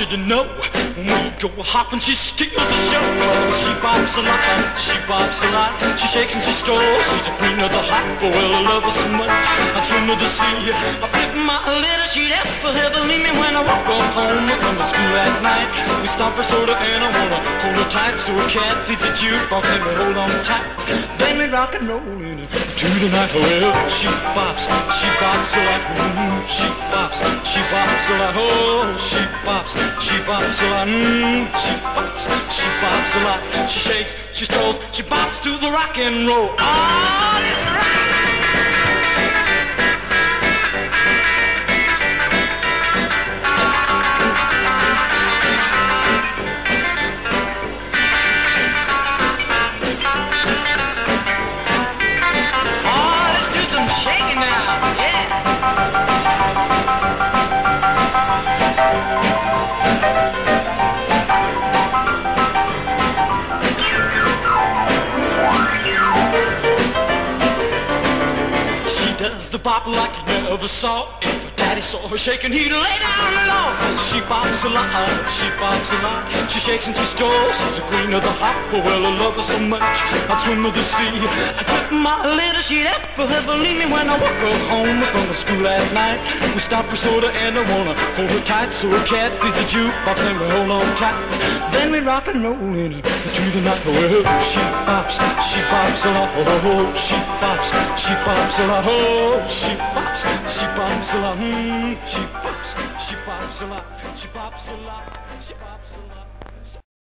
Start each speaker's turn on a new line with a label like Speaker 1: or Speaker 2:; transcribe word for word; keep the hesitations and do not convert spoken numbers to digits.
Speaker 1: you to know, when we go hopping, she steals the show. She bops a lot, she bops a lot. She shakes and she strolls, she's the queen of the hop. Oh, well, I love her so much, I swim to the sea. I flip my little sheet up for her, believe me, when I walk up home from the school at night. We stop for soda and I wanna hold her tight, so a cat feeds a jukebox and we hold on tight. Then we rock and roll in it to the night. Well, she bops, she bops a lot. Mm, she bops, she bops a lot. Oh, she bops, she bops a lot. Mm, she bops, she bops a lot. She shakes, she strolls, she bops to the rock and roll. Oh, this rock. The bop like you never saw. If her daddy saw her shaking, he'd lay down the law. She bops a lot, she bops a lot. She shakes and she strolls, she's the queen of the hop. Oh, well, I love her so much, I swim with the sea. I put my little sheet up for her, believe me, when I walk her home from the school at night. We stop for soda and I wanna hold her tight, so a cat feeds the jukebox and we hold on tight. Then we rock and roll in it to the night. Well, she bops, she bops a lot. Oh, she bops, she bops a lot. Oh, she bops, she bops a lot. Mm, she bops, she bops a lot. She bops a lot. She bops a lot.